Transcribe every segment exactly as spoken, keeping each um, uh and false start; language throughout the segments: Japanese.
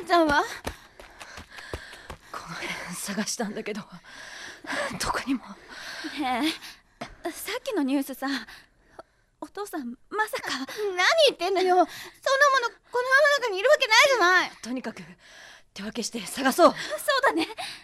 ちゃんは？ この辺探したんだけどどこにも。 ねえ、さっきのニュースさ、お父さんまさか。 何言ってんのよ。そんなものこの世の中にいるわけないじゃない。 とにかく手分けして探そう。 そうだね。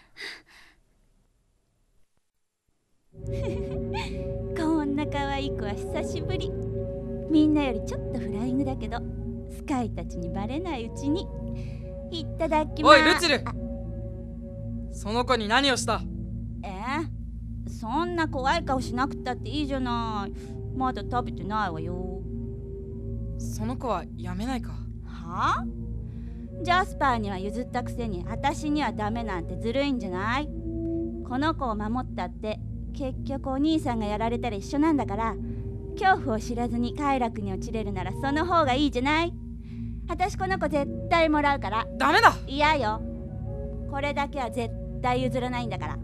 こんな可愛い子は久しぶり。みんなよりちょっとフライングだけど、スカイたちにバレないうちに。いただきます。 おいルチル、その子に何をした？ えー、そんな怖い顔しなくたっていいじゃない。まだ食べてないわよ。 その子はやめないか？ はあ？ジャスパーには譲ったくせに私にはダメなんてずるいんじゃない？この子を守ったって結局お兄さんがやられたら一緒なんだから、恐怖を知らずに快楽に陥れるならその方がいいじゃない。私この子絶対もらうから。 ダメだ。 嫌よ。これだけは絶対譲らないんだから。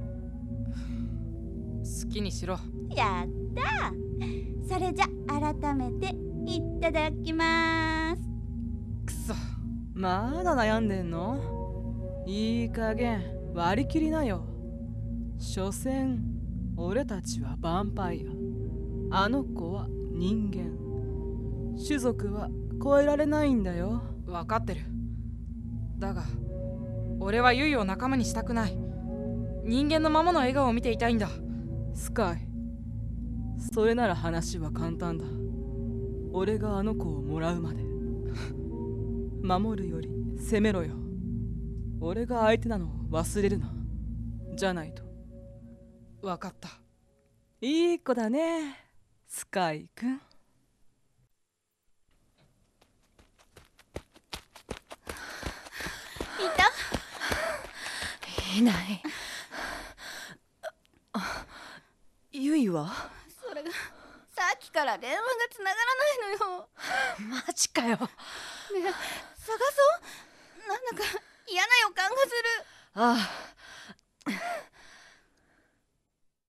好きにしろ。 やったー。それじゃ改めていただきます。 くそ、 まだ悩んでんの？いい加減割り切りなよ。所詮俺たちはヴァンパイア、あの子は人間。種族は超えられないんだよ。 分かってる。だが俺はユイを仲間にしたくない。人間のままの笑顔を見ていたいんだ。 スカイ、それなら話は簡単だ。俺があの子をもらうまで守るより攻めろよ。俺が相手なのを忘れるな。じゃないと。 分かった。 いい子だね、スカイくん。 いた？ いない。あ、ユイは？ それがさっきから電話がつながらないのよ。 マジかよ。 ねえ、探そう。なんだか嫌な予感がする。 ああ、